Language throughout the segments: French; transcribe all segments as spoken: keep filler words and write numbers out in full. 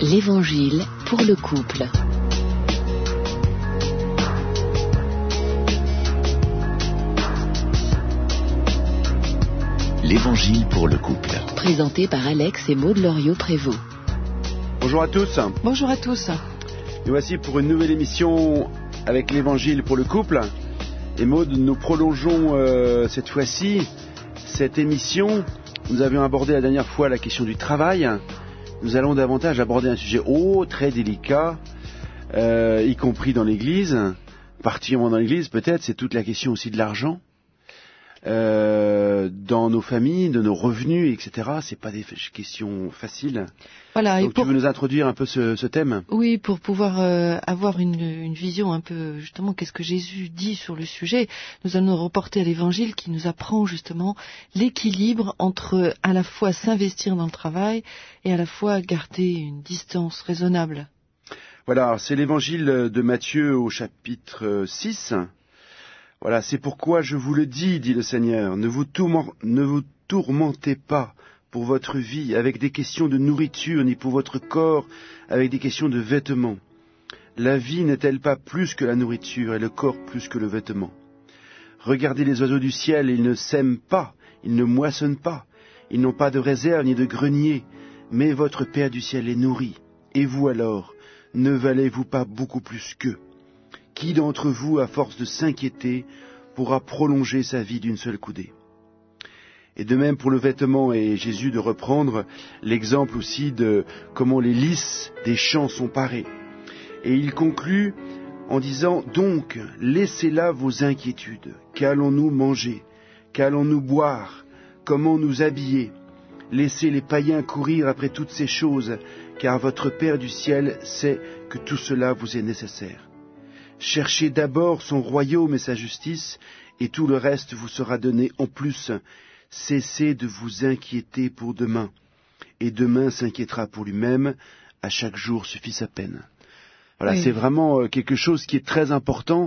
L'Évangile pour le couple. L'Évangile pour le couple. Présenté par Alex et Maud Loriot-Prévost. Bonjour à tous. Bonjour à tous. Nous voici pour une nouvelle émission avec l'Évangile pour le couple. Et Maud, nous prolongeons euh, cette fois-ci cette émission. Nous avions abordé la dernière fois la question du travail. Nous allons davantage aborder un sujet oh, très délicat, euh, y compris dans l'Église, particulièrement dans l'Église peut-être, c'est toute la question aussi de l'argent. Euh, dans nos familles, de nos revenus, et cetera. C'est pas des questions faciles. Voilà. Donc et pour... tu veux nous introduire un peu ce, ce thème ? Oui, pour pouvoir euh, avoir une, une vision un peu, justement, qu'est-ce que Jésus dit sur le sujet. Nous allons nous reporter à l'Évangile qui nous apprend justement l'équilibre entre à la fois s'investir dans le travail et à la fois garder une distance raisonnable. Voilà, c'est l'Évangile de Matthieu au chapitre six. Voilà, c'est pourquoi je vous le dis, dit le Seigneur, ne vous, tourment, ne vous tourmentez pas pour votre vie avec des questions de nourriture, ni pour votre corps avec des questions de vêtements. La vie n'est-elle pas plus que la nourriture et le corps plus que le vêtement ? Regardez les oiseaux du ciel, ils ne sèment pas, ils ne moissonnent pas, ils n'ont pas de réserve ni de grenier, mais votre Père du ciel les nourrit. Et vous alors, ne valez-vous pas beaucoup plus qu'eux ? Qui d'entre vous, à force de s'inquiéter, pourra prolonger sa vie d'une seule coudée ? Et de même pour le vêtement, et Jésus de reprendre l'exemple aussi de comment les lys des champs sont parés. Et il conclut en disant, donc, laissez là vos inquiétudes. Qu'allons-nous manger ? Qu'allons-nous boire ? Comment nous habiller ? Laissez les païens courir après toutes ces choses, car votre Père du ciel sait que tout cela vous est nécessaire. Cherchez d'abord son royaume et sa justice, et tout le reste vous sera donné en plus. Cessez de vous inquiéter pour demain, et demain s'inquiétera pour lui-même, à chaque jour suffit sa peine. Voilà, oui. C'est vraiment quelque chose qui est très important.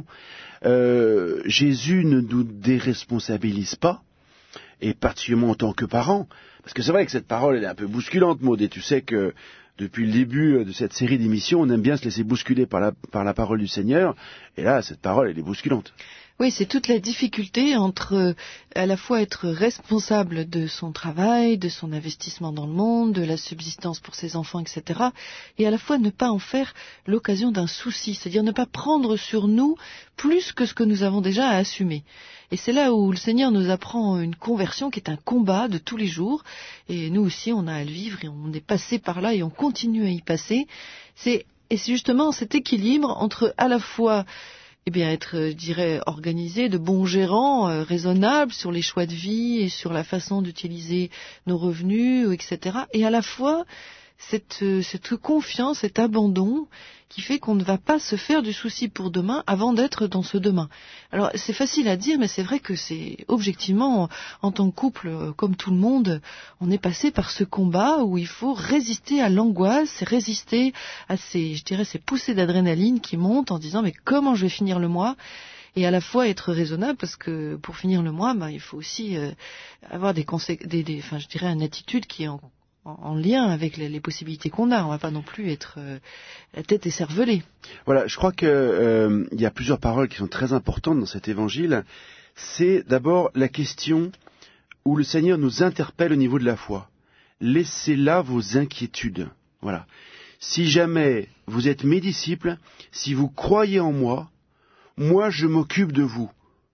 Euh, Jésus ne nous déresponsabilise pas, et particulièrement en tant que parents, parce que c'est vrai que cette parole elle est un peu bousculante, Maud, et tu sais que depuis le début de cette série d'émissions, on aime bien se laisser bousculer par la, par la parole du Seigneur. Et là, cette parole, elle est bousculante. Oui, c'est toute la difficulté entre euh, à la fois être responsable de son travail, de son investissement dans le monde, de la subsistance pour ses enfants, et cetera, et à la fois ne pas en faire l'occasion d'un souci, c'est-à-dire ne pas prendre sur nous plus que ce que nous avons déjà à assumer. Et c'est là où le Seigneur nous apprend une conversion qui est un combat de tous les jours. Et nous aussi, on a à le vivre et on est passé par là et on continue à y passer. C'est, et c'est justement cet équilibre entre à la fois eh bien, être, je dirais, organisé, de bons gérants, euh, raisonnables sur les choix de vie et sur la façon d'utiliser nos revenus, et cetera. Et à la fois cette, cette confiance, cet abandon qui fait qu'on ne va pas se faire du souci pour demain avant d'être dans ce demain. Alors c'est facile à dire, mais c'est vrai que c'est objectivement, en tant que couple, comme tout le monde, on est passé par ce combat où il faut résister à l'angoisse, résister à ces, je dirais, ces poussées d'adrénaline qui montent en disant mais comment je vais finir le mois ? Et à la fois être raisonnable, parce que pour finir le mois, ben, il faut aussi euh, avoir des, consé- des, des, enfin, je dirais, une attitude qui est en en lien avec les, les possibilités qu'on a. On ne va pas non plus être euh, la tête écervelée. Voilà, je crois qu'il euh, y a plusieurs paroles qui sont très importantes dans cet évangile. C'est d'abord la question où le Seigneur nous interpelle au niveau de la foi. Laissez là vos inquiétudes. Voilà. Si jamais vous êtes mes disciples, si vous croyez en moi, moi je m'occupe de vous.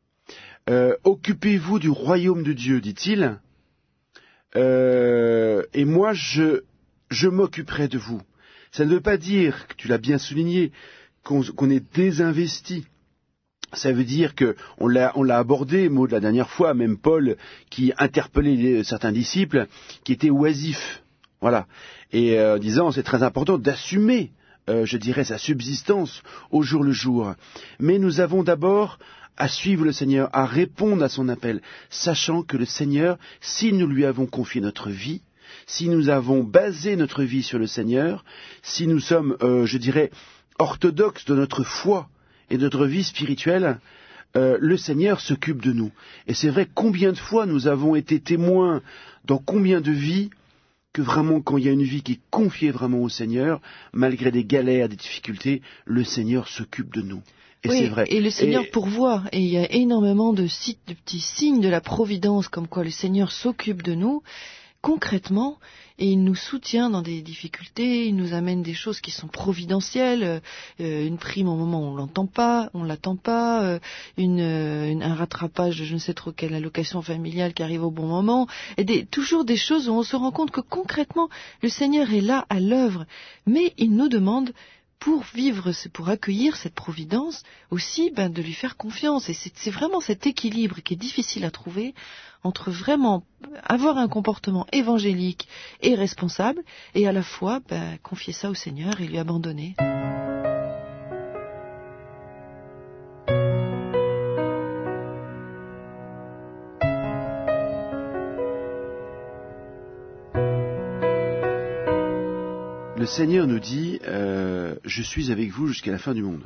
Euh, occupez-vous du royaume de Dieu, dit-il. Euh, et moi, je, je m'occuperai de vous. Ça ne veut pas dire, tu l'as bien souligné, qu'on, qu'on est désinvesti. Ça veut dire que on l'a, on l'a abordé, Maud, la dernière fois, même Paul, qui interpellait les, certains disciples, qui étaient oisifs. Voilà. Et en euh, disant, c'est très important d'assumer, euh, je dirais, sa subsistance au jour le jour. Mais nous avons d'abord à suivre le Seigneur, à répondre à son appel, sachant que le Seigneur, si nous lui avons confié notre vie, si nous avons basé notre vie sur le Seigneur, si nous sommes, euh, je dirais, orthodoxes de notre foi et de notre vie spirituelle, euh, le Seigneur s'occupe de nous. Et c'est vrai, combien de fois nous avons été témoins dans combien de vies que vraiment quand il y a une vie qui est confiée vraiment au Seigneur, malgré des galères, des difficultés, le Seigneur s'occupe de nous. Et oui, c'est vrai. Et le Seigneur et... pourvoit. Et il y a énormément de, sites, de petits signes de la providence, comme quoi le Seigneur s'occupe de nous, concrètement, et il nous soutient dans des difficultés, il nous amène des choses qui sont providentielles, euh, une prime au moment où on l'entend pas, on l'attend pas, euh, une, une, un rattrapage de je ne sais trop quelle allocation familiale qui arrive au bon moment, et des, toujours des choses où on se rend compte que concrètement, le Seigneur est là à l'œuvre, mais il nous demande pour vivre, pour accueillir cette providence, aussi ben, de lui faire confiance. Et c'est, c'est vraiment cet équilibre qui est difficile à trouver entre vraiment avoir un comportement évangélique et responsable, et à la fois ben, confier ça au Seigneur et lui abandonner. Le Seigneur nous dit euh, « Je suis avec vous jusqu'à la fin du monde.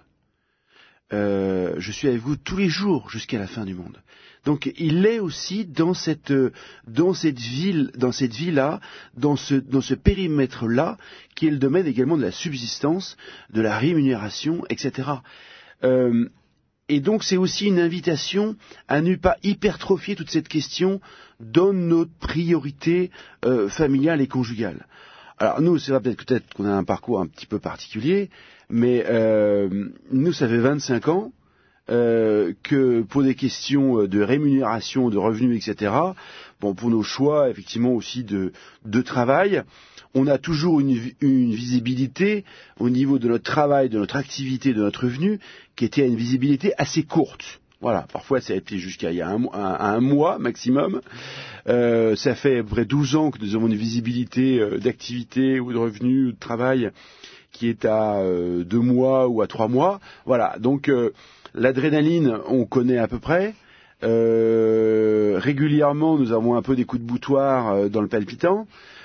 Euh, je suis avec vous tous les jours jusqu'à la fin du monde. » Donc il est aussi dans cette dans cette ville, dans cette vie-là, dans ce dans ce périmètre-là, qui est le domaine également de la subsistance, de la rémunération, et cetera. Euh, et donc c'est aussi une invitation à ne pas hypertrophier toute cette question dans notre priorité euh, familiale et conjugale. Alors nous, c'est vrai peut-être, peut-être qu'on a un parcours un petit peu particulier, mais euh, nous, ça fait vingt-cinq ans euh, que pour des questions de rémunération, de revenus, et cetera, bon, pour nos choix, effectivement, aussi de, de travail, on a toujours une, une visibilité au niveau de notre travail, de notre activité, de notre revenu, qui était à une visibilité assez courte. Voilà, parfois ça a été jusqu'à il y a un, un, un mois maximum. Euh, ça fait à peu près douze ans que nous avons une visibilité euh, d'activité ou de revenus ou de travail qui est à euh, deux mois ou à trois mois. Voilà, donc euh, l'adrénaline, on connaît à peu près. Euh, régulièrement, nous avons un peu des coups de boutoir euh, dans le palpitant.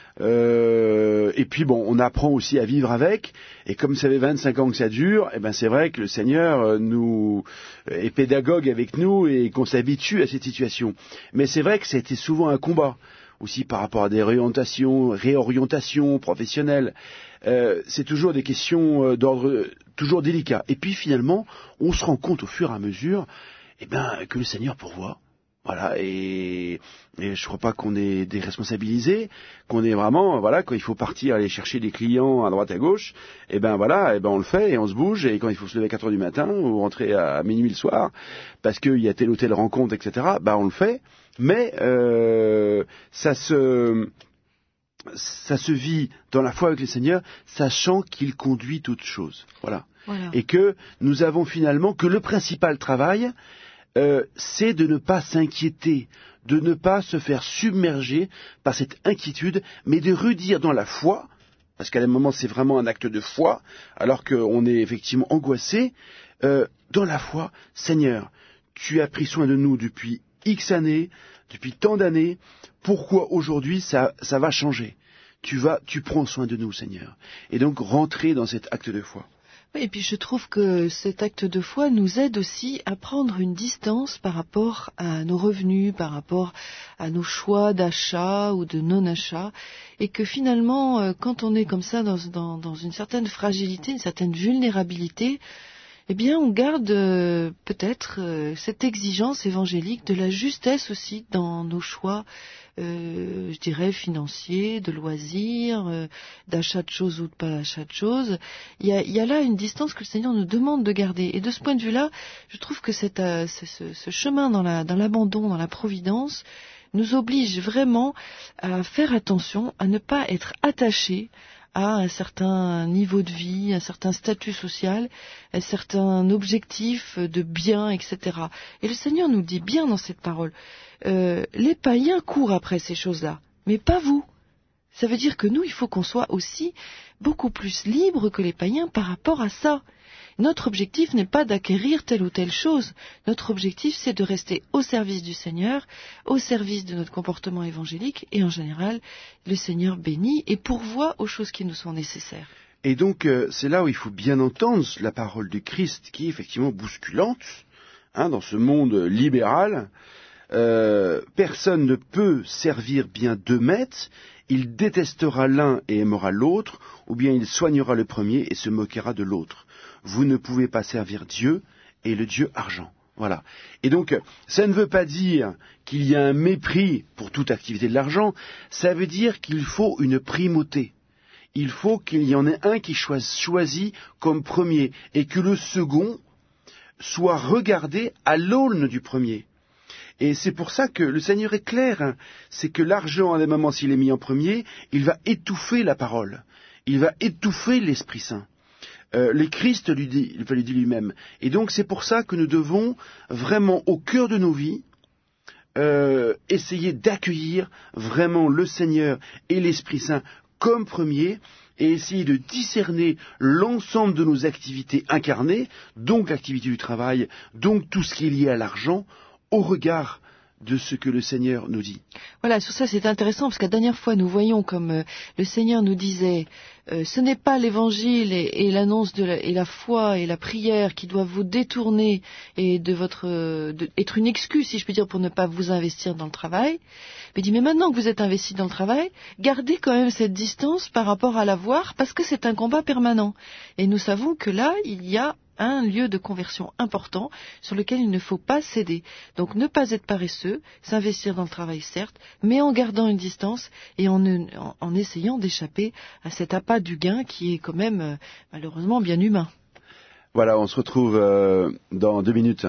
Euh, et puis bon, on apprend aussi à vivre avec. Et comme ça fait vingt-cinq ans que ça dure, eh ben c'est vrai que le Seigneur nous est pédagogue avec nous et qu'on s'habitue à cette situation. Mais c'est vrai que c'était souvent un combat aussi par rapport à des réorientations, réorientations professionnelles. Euh, c'est toujours des questions d'ordre toujours délicat. Et puis finalement, on se rend compte au fur et à mesure, eh ben que le Seigneur pourvoit. Voilà, et, et je crois pas qu'on est déresponsabilisé, qu'on est vraiment, voilà, quand il faut partir aller chercher des clients à droite à gauche, et ben voilà, et ben on le fait et on se bouge, et quand il faut se lever à quatre heures du matin ou rentrer à minuit le soir, parce qu'il y a telle ou telle rencontre, et cetera, ben on le fait, mais euh, ça se ça se vit dans la foi avec le Seigneur, sachant qu'il conduit toutes choses. Voilà. Voilà. Et que nous avons finalement que le principal travail, Euh, c'est de ne pas s'inquiéter, de ne pas se faire submerger par cette inquiétude, mais de redire dans la foi, parce qu'à un moment c'est vraiment un acte de foi, alors qu'on est effectivement angoissé, euh, dans la foi, Seigneur, tu as pris soin de nous depuis X années, depuis tant d'années, pourquoi aujourd'hui ça, ça va changer ? Tu vas, tu prends soin de nous, Seigneur. Et donc rentrer dans cet acte de foi. Oui, et puis je trouve que cet acte de foi nous aide aussi à prendre une distance par rapport à nos revenus, par rapport à nos choix d'achat ou de non-achat, et que finalement, quand on est comme ça dans, dans, dans une certaine fragilité, une certaine vulnérabilité, eh bien on garde euh, peut-être euh, cette exigence évangélique de la justesse aussi dans nos choix, euh, je dirais financiers, de loisirs, euh, d'achat de choses ou de pas d'achat de choses. Il y a, il y a là une distance que le Seigneur nous demande de garder. Et de ce point de vue-là, je trouve que cette, euh, ce, ce chemin dans, la, dans l'abandon, dans la providence, nous oblige vraiment à faire attention, à ne pas être attachés à un certain niveau de vie, un certain statut social, un certain objectif de bien, et cetera. Et le Seigneur nous dit bien dans cette parole, euh, les païens courent après ces choses-là, mais pas vous. Ça veut dire que nous, il faut qu'on soit aussi beaucoup plus libres que les païens par rapport à ça. Notre objectif n'est pas d'acquérir telle ou telle chose. Notre objectif, c'est de rester au service du Seigneur, au service de notre comportement évangélique, et en général, le Seigneur bénit et pourvoit aux choses qui nous sont nécessaires. Et donc, euh, c'est là où il faut bien entendre la parole du Christ, qui est effectivement bousculante, hein, dans ce monde libéral, euh, personne ne peut servir bien deux maîtres, il détestera l'un et aimera l'autre, ou bien il soignera le premier et se moquera de l'autre. Vous ne pouvez pas servir Dieu et le Dieu argent. Voilà. Et donc, ça ne veut pas dire qu'il y a un mépris pour toute activité de l'argent, ça veut dire qu'il faut une primauté. Il faut qu'il y en ait un qui soit choisi comme premier et que le second soit regardé à l'aune du premier. Et c'est pour ça que le Seigneur est clair, hein, c'est que l'argent, à des moments, s'il est mis en premier, il va étouffer la parole, il va étouffer l'Esprit Saint. Euh, le Christ lui dit, il lui dit lui-même. Et donc c'est pour ça que nous devons vraiment, au cœur de nos vies, euh, essayer d'accueillir vraiment le Seigneur et l'Esprit Saint comme premier, et essayer de discerner l'ensemble de nos activités incarnées, donc l'activité du travail, donc tout ce qui est lié à l'argent, au regard de ce que le Seigneur nous dit. Voilà, sur ça c'est intéressant parce que la dernière fois nous voyons comme euh, le Seigneur nous disait euh, ce n'est pas l'évangile et, et l'annonce de la, et la foi et la prière qui doivent vous détourner et de votre euh, de, être une excuse, si je peux dire, pour ne pas vous investir dans le travail. Mais il dit mais maintenant que vous êtes investi dans le travail, gardez quand même cette distance par rapport à l'avoir parce que c'est un combat permanent. Et nous savons que là il y a un lieu de conversion important sur lequel il ne faut pas céder. Donc ne pas être paresseux, s'investir dans le travail certes, mais en gardant une distance et en, en, en essayant d'échapper à cet appât du gain qui est quand même euh, malheureusement bien humain. Voilà, on se retrouve euh, dans deux minutes.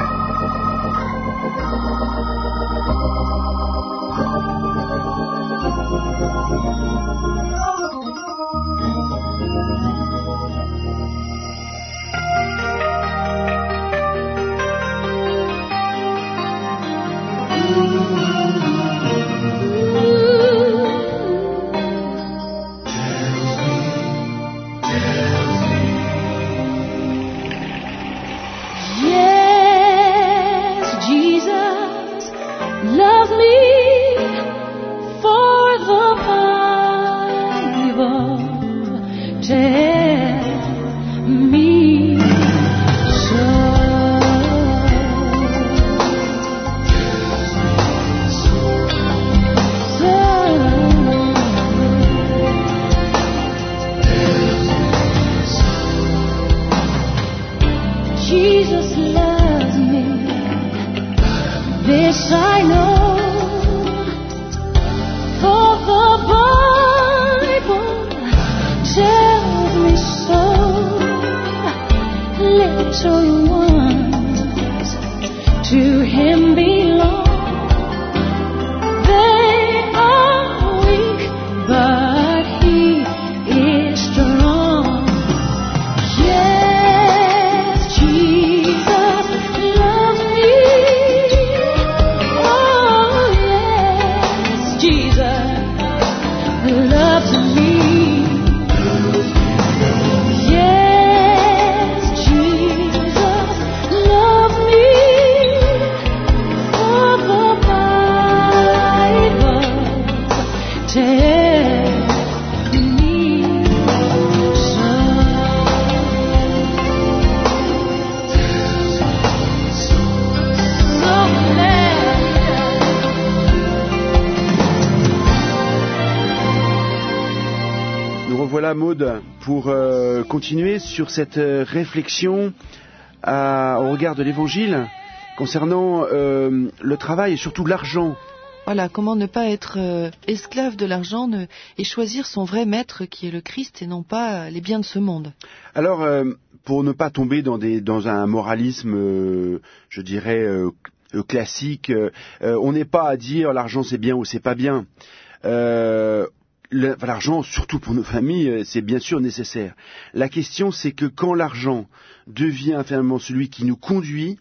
Maud, pour euh, continuer sur cette euh, réflexion à, au regard de l'Évangile concernant euh, le travail et surtout l'argent. Voilà, comment ne pas être euh, esclave de l'argent ne, et choisir son vrai maître qui est le Christ et non pas les biens de ce monde. Alors, euh, pour ne pas tomber dans, des, dans un moralisme, euh, je dirais, euh, classique, euh, on n'est pas à dire l'argent c'est bien ou c'est pas bien. Euh, L'argent, surtout pour nos familles, c'est bien sûr nécessaire. La question, c'est que quand l'argent devient finalement celui qui nous conduit,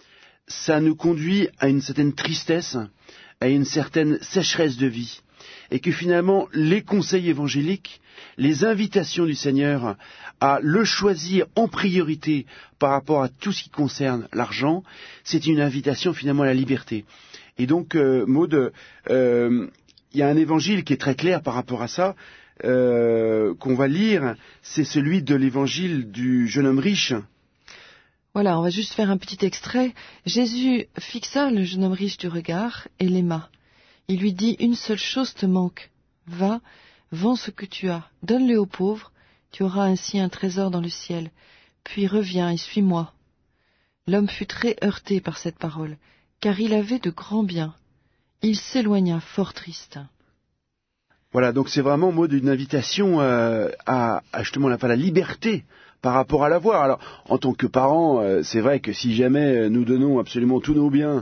ça nous conduit à une certaine tristesse, à une certaine sécheresse de vie. Et que finalement, les conseils évangéliques, les invitations du Seigneur à le choisir en priorité par rapport à tout ce qui concerne l'argent, c'est une invitation finalement à la liberté. Et donc, euh, Maud, euh, il y a un évangile qui est très clair par rapport à ça, euh, qu'on va lire, c'est celui de l'évangile du jeune homme riche. Voilà, on va juste faire un petit extrait. Jésus fixa le jeune homme riche du regard et l'aima. Il lui dit, une seule chose te manque. Va, vends ce que tu as, donne-le aux pauvres, tu auras ainsi un trésor dans le ciel. Puis reviens et suis-moi. L'homme fut très heurté par cette parole, car il avait de grands biens. Il s'éloigna fort triste. Voilà, donc c'est vraiment mot d'une invitation euh, à, à justement la, la liberté par rapport à l'avoir. Alors, en tant que parents, euh, c'est vrai que si jamais nous donnons absolument tous nos biens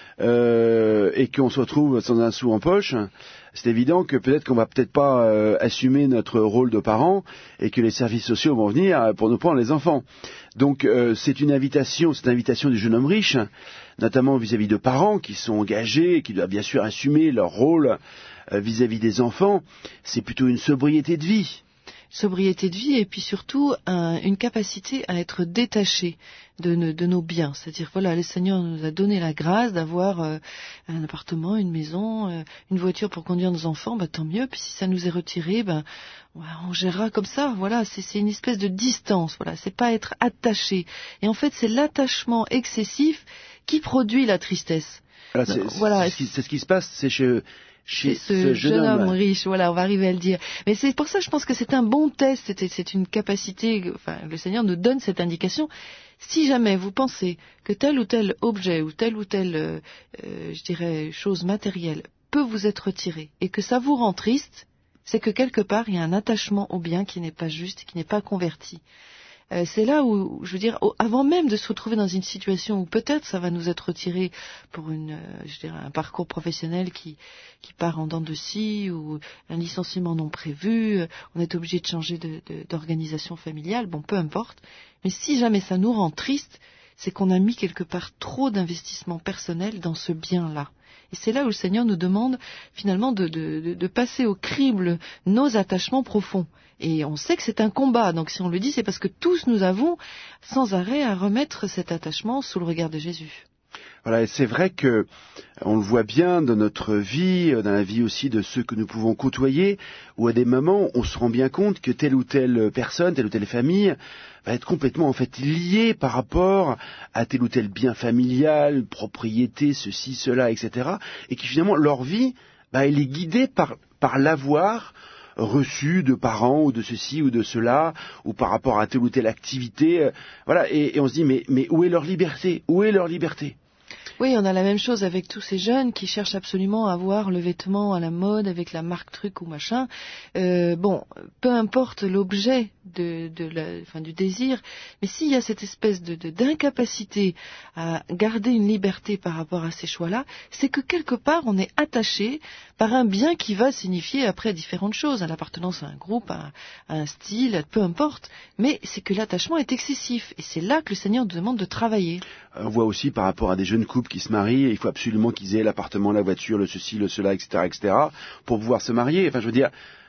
euh, et qu'on se retrouve sans un sou en poche, c'est évident que peut-être qu'on va peut-être pas euh, assumer notre rôle de parents et que les services sociaux vont venir pour nous prendre les enfants. Donc euh, c'est une invitation, cette invitation du jeune homme riche, notamment vis-à-vis de parents qui sont engagés et qui doivent bien sûr assumer leur rôle euh, vis-à-vis des enfants. C'est plutôt une sobriété de vie. Sobriété de vie et puis surtout un, une capacité à être détaché de, ne, de nos biens. C'est-à-dire, voilà, le Seigneur nous a donné la grâce d'avoir euh, un appartement, une maison, euh, une voiture pour conduire nos enfants, bah, tant mieux. Puis si ça nous est retiré, ben, ouais, on gérera comme ça. Voilà, c'est, c'est une espèce de distance. Voilà, c'est pas être attaché. Et en fait, c'est l'attachement excessif qui produit la tristesse. Voilà, c'est, voilà. c'est, ce, qui, c'est ce qui se passe, c'est chez... Chez ce, ce jeune, jeune homme, homme riche, voilà, on va arriver à le dire. Mais c'est pour ça, je pense que c'est un bon test, c'est, c'est une capacité, enfin, le Seigneur nous donne cette indication. Si jamais vous pensez que tel ou tel objet ou telle ou telle, euh, euh, je dirais, chose matérielle peut vous être retiré et que ça vous rend triste, c'est que quelque part, il y a un attachement au bien qui n'est pas juste, qui n'est pas converti. Euh, c'est là où, je veux dire, au, avant même de se retrouver dans une situation où peut-être ça va nous être retiré pour une, euh, je dirais, un parcours professionnel qui, qui part en dents de scie ou un licenciement non prévu, euh, on est obligé de changer de, de, d'organisation familiale, bon, peu importe. Mais si jamais ça nous rend triste, c'est qu'on a mis quelque part trop d'investissement personnel dans ce bien-là. Et c'est là où le Seigneur nous demande finalement de, de, de, de passer au crible nos attachements profonds. Et on sait que c'est un combat, donc si on le dit, c'est parce que tous nous avons sans arrêt à remettre cet attachement sous le regard de Jésus. Voilà, et c'est vrai que on le voit bien dans notre vie, dans la vie aussi de ceux que nous pouvons côtoyer, où à des moments on se rend bien compte que telle ou telle personne, telle ou telle famille va être complètement en fait liée par rapport à tel ou tel bien familial, propriété, ceci, cela, et cetera, et qui finalement leur vie, bah, elle est guidée par par l'avoir reçu de parents ou de ceci ou de cela, ou par rapport à telle ou telle activité, euh, voilà, et, et on se dit mais mais où est leur liberté ? Où est leur liberté ? Oui, on a la même chose avec tous ces jeunes qui cherchent absolument à avoir le vêtement à la mode avec la marque truc ou machin. Euh, bon, peu importe l'objet de, de la, enfin, du désir, mais s'il y a cette espèce de, de, d'incapacité à garder une liberté par rapport à ces choix-là, c'est que quelque part on est attaché par un bien qui va signifier après différentes choses, l'appartenance à un groupe, à, à un style, peu importe, mais c'est que l'attachement est excessif et c'est là que le Seigneur nous demande de travailler. On voit aussi par rapport à des jeunes couples qui se marient, il faut absolument qu'ils aient l'appartement, la voiture, le ceci, le cela, et cetera, et cetera, pour pouvoir se marier. Enfin, je veux dire,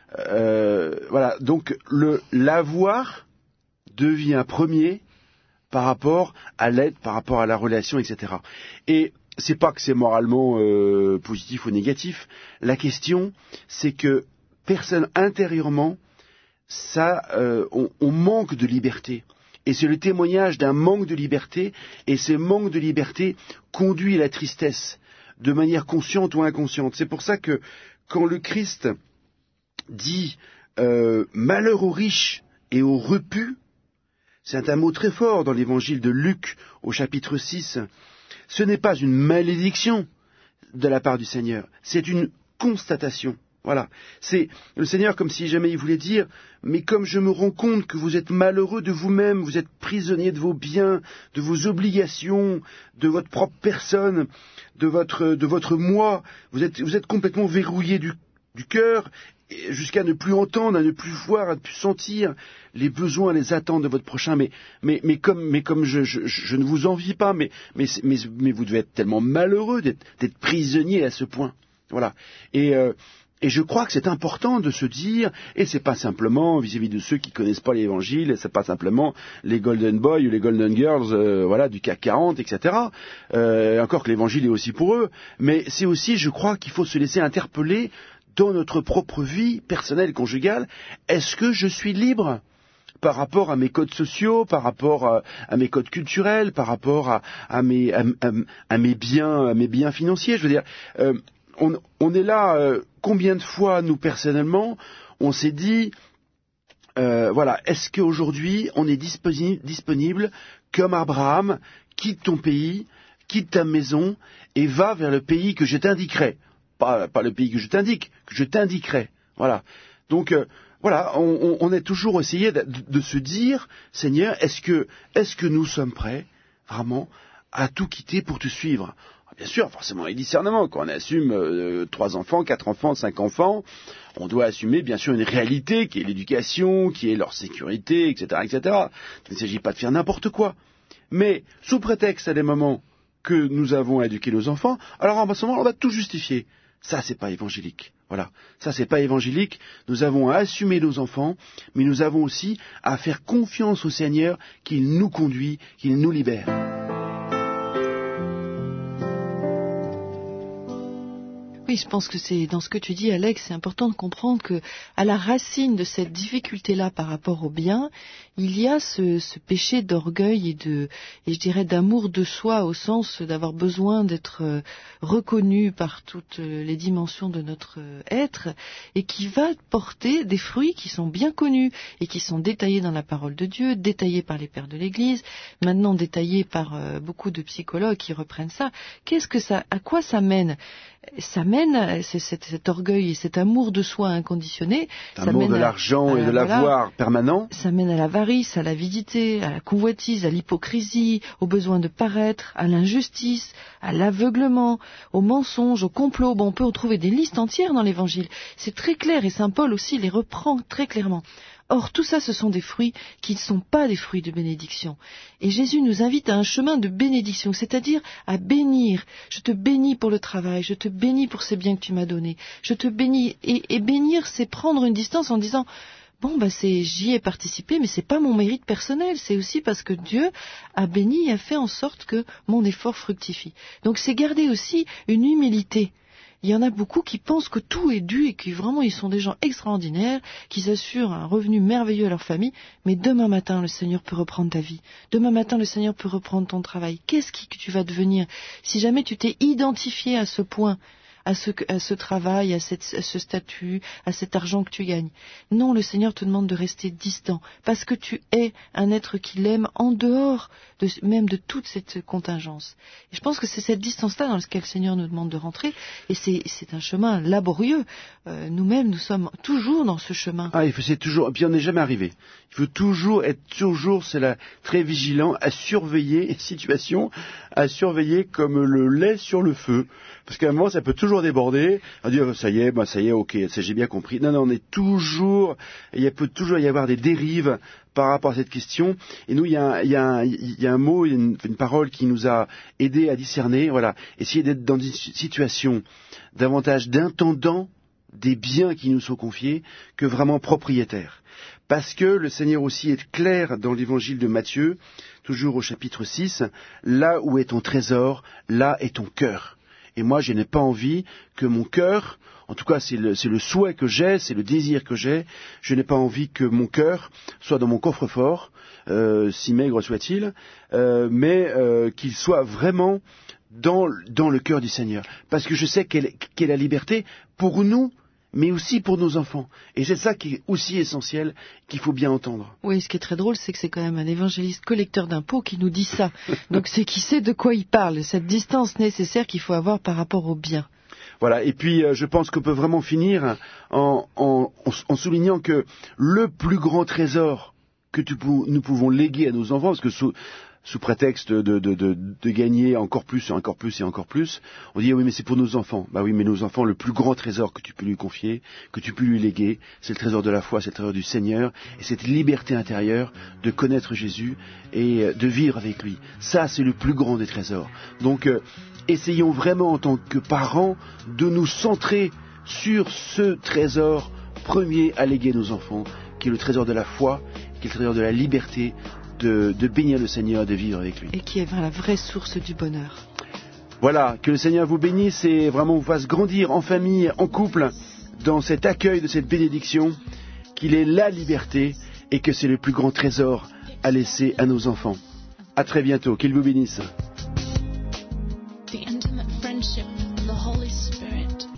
euh, voilà. Donc, le l'avoir devient premier par rapport à l'aide, par rapport à la relation, et cetera. Et c'est pas que c'est moralement euh, positif ou négatif. La question, c'est que personne intérieurement, ça, euh, on, on manque de liberté. Et c'est le témoignage d'un manque de liberté, et ce manque de liberté conduit à la tristesse, de manière consciente ou inconsciente. C'est pour ça que quand le Christ dit euh, « malheur aux riches et aux repus », c'est un mot très fort dans l'évangile de Luc au chapitre six, ce n'est pas une malédiction de la part du Seigneur, c'est une constatation. Voilà, c'est le Seigneur comme si jamais il voulait dire, mais comme je me rends compte que vous êtes malheureux de vous-même, vous êtes prisonnier de vos biens, de vos obligations, de votre propre personne, de votre, de votre moi, vous êtes, vous êtes complètement verrouillé du, du cœur, jusqu'à ne plus entendre, à ne plus voir, à ne plus sentir les besoins, les attentes de votre prochain. Mais, mais, mais comme, mais comme je, je, je ne vous envie pas, mais, mais, mais, mais vous devez être tellement malheureux d'être, d'être prisonnier à ce point. Voilà. Et euh, Et je crois que c'est important de se dire, et c'est pas simplement vis-à-vis de ceux qui connaissent pas l'Évangile, c'est pas simplement les Golden Boys ou les Golden Girls, euh, voilà, du C A C quarante, et cetera. Euh, encore que l'Évangile est aussi pour eux, mais c'est aussi, je crois, qu'il faut se laisser interpeller dans notre propre vie personnelle, conjugale. Est-ce que je suis libre par rapport à mes codes sociaux, par rapport à, à mes codes culturels, par rapport à, à, mes, à, à, à mes biens, à mes biens financiers. Je veux dire, euh, on, on est là. Euh, combien de fois, nous personnellement, on s'est dit, euh, voilà, est-ce qu'aujourd'hui on est disponible, disponible comme Abraham, quitte ton pays, quitte ta maison et va vers le pays que je t'indiquerai. Pas, pas le pays que je t'indique, que je t'indiquerai. Voilà. Donc, euh, voilà, on, on, on a toujours essayé de, de se dire, Seigneur, est-ce que, est-ce que nous sommes prêts, vraiment, à tout quitter pour te suivre? Bien sûr, forcément, il y a discernement. Quand on assume euh, trois enfants, quatre enfants, cinq enfants, on doit assumer, bien sûr, une réalité qui est l'éducation, qui est leur sécurité, et cetera, et cetera. Il ne s'agit pas de faire n'importe quoi. Mais, sous prétexte à des moments que nous avons à éduquer nos enfants, alors en ce moment, on va tout justifier. Ça, c'est pas évangélique. Voilà. Ça, c'est pas évangélique. Nous avons à assumer nos enfants, mais nous avons aussi à faire confiance au Seigneur qu'il nous conduit, qu'il nous libère. Oui, je pense que c'est dans ce que tu dis, Alex, c'est important de comprendre que à la racine de cette difficulté-là par rapport au bien, il y a ce, ce péché d'orgueil et de, et je dirais d'amour de soi, au sens d'avoir besoin d'être reconnu par toutes les dimensions de notre être, et qui va porter des fruits qui sont bien connus et qui sont détaillés dans la parole de Dieu, détaillés par les pères de l'Église, maintenant détaillés par euh, beaucoup de psychologues qui reprennent ça. Qu'est-ce que ça, à quoi ça mène? Ça mène, c'est cet, cet orgueil et cet amour de soi inconditionné. L'amour de l'argent et de l'avoir voilà, permanent. Ça mène à l'avarice, à l'avidité, à la convoitise, à l'hypocrisie, au besoin de paraître, à l'injustice, à l'aveuglement, au mensonge, au complot. Bon, on peut retrouver des listes entières dans l'Évangile. C'est très clair et saint Paul aussi les reprend très clairement. Or, tout ça, ce sont des fruits qui ne sont pas des fruits de bénédiction. Et Jésus nous invite à un chemin de bénédiction, c'est-à-dire à bénir. Je te bénis pour le travail, je te bénis pour ces biens que tu m'as donnés. Je te bénis. Et, et bénir, c'est prendre une distance en disant, bon, bah, c'est, j'y ai participé, mais c'est pas mon mérite personnel. C'est aussi parce que Dieu a béni et a fait en sorte que mon effort fructifie. Donc, c'est garder aussi une humilité. Il y en a beaucoup qui pensent que tout est dû et qui vraiment ils sont des gens extraordinaires, qui assurent un revenu merveilleux à leur famille, mais demain matin le Seigneur peut reprendre ta vie. Demain matin le Seigneur peut reprendre ton travail. Qu'est-ce que tu vas devenir si jamais tu t'es identifié à ce point, à ce, à ce travail, à, cette, à ce statut, à cet argent que tu gagnes? Non, le Seigneur te demande de rester distant, parce que tu es un être qu'il aime en dehors de, même de toute cette contingence. Et je pense que c'est cette distance-là dans laquelle le Seigneur nous demande de rentrer, et c'est, c'est un chemin laborieux. Euh, nous-mêmes, nous sommes toujours dans ce chemin. Ah, il faut, c'est toujours, et puis on n'est jamais arrivé. Il faut toujours être toujours, c'est là, très vigilant à surveiller les situations, à surveiller comme le lait sur le feu. Parce qu'à un moment, ça peut toujours déborder. On dit, oh, ça y est, bah, ça y est, ok, ça, j'ai bien compris. Non, non, on est toujours, il peut toujours y avoir des dérives par rapport à cette question. Et nous, il y a un, il y a un, il y a un mot, il y a une, une parole qui nous a aidés à discerner. Voilà, essayer d'être dans une situation davantage d'intendant des biens qui nous sont confiés que vraiment propriétaires. Parce que le Seigneur aussi est clair dans l'évangile de Matthieu, toujours au chapitre six, là où est ton trésor, là est ton cœur. Et moi, je n'ai pas envie que mon cœur, en tout cas c'est le, c'est le souhait que j'ai, c'est le désir que j'ai, je n'ai pas envie que mon cœur soit dans mon coffre-fort, euh, si maigre soit-il, euh, mais euh, qu'il soit vraiment dans, dans le cœur du Seigneur. Parce que je sais qu'elle, qu'elle a la liberté pour nous, mais aussi pour nos enfants. Et c'est ça qui est aussi essentiel, qu'il faut bien entendre. Oui, ce qui est très drôle, c'est que c'est quand même un évangéliste collecteur d'impôts qui nous dit ça. Donc c'est qui sait de quoi il parle, cette distance nécessaire qu'il faut avoir par rapport au bien. Voilà, et puis euh, je pense qu'on peut vraiment finir en, en, en soulignant que le plus grand trésor que tu, nous pouvons léguer à nos enfants, parce que sous, sous prétexte de, de, de, de gagner encore plus, encore plus et encore plus, on dit oui mais c'est pour nos enfants. Bah oui, mais nos enfants, le plus grand trésor que tu peux lui confier, que tu peux lui léguer, c'est le trésor de la foi, c'est le trésor du Seigneur, et cette liberté intérieure de connaître Jésus et de vivre avec lui. Ça, c'est le plus grand des trésors. Donc, euh, essayons vraiment en tant que parents de nous centrer sur ce trésor premier à léguer à nos enfants, qui est le trésor de la foi, qui est le trésor de la liberté, de, de bénir le Seigneur, de vivre avec lui. Et qui est la vraie source du bonheur. Voilà, que le Seigneur vous bénisse et vraiment vous fasse grandir en famille, en couple, dans cet accueil de cette bénédiction, qu'il est la liberté et que c'est le plus grand trésor à laisser à nos enfants. À très bientôt, qu'il vous bénisse. The intimate friendship of the Holy Spirit